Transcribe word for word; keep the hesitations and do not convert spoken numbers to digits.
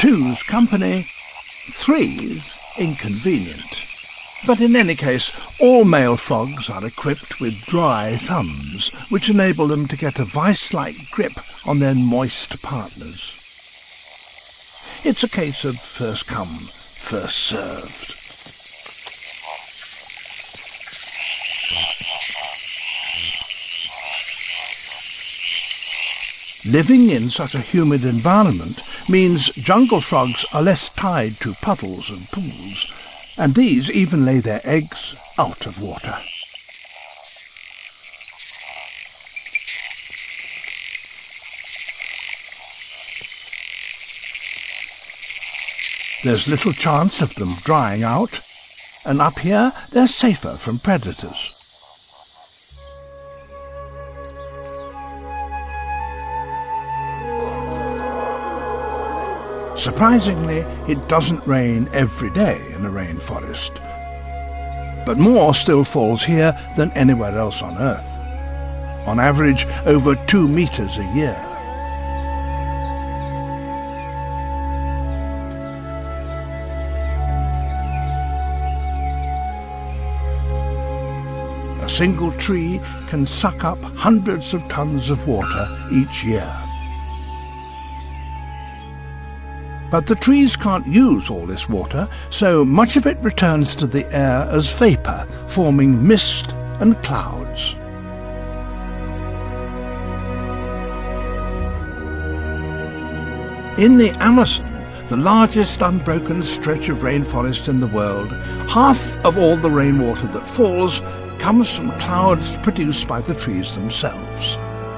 Two's company, three's inconvenient. But in any case, all male frogs are equipped with dry thumbs, which enable them to get a vice-like grip on their moist partners. It's a case of first come, first served. Living in such a humid environment means jungle frogs are less tied to puddles and pools, and these even lay their eggs out of water. There's little chance of them drying out, and up here they're safer from predators. Surprisingly, it doesn't rain every day in a rainforest. But more still falls here than anywhere else on Earth. On average, over two meters a year. A single tree can suck up hundreds of tons of water each year. But the trees can't use all this water, so much of it returns to the air as vapour, forming mist and clouds. In the Amazon, the largest unbroken stretch of rainforest in the world, half of all the rainwater that falls comes from clouds produced by the trees themselves.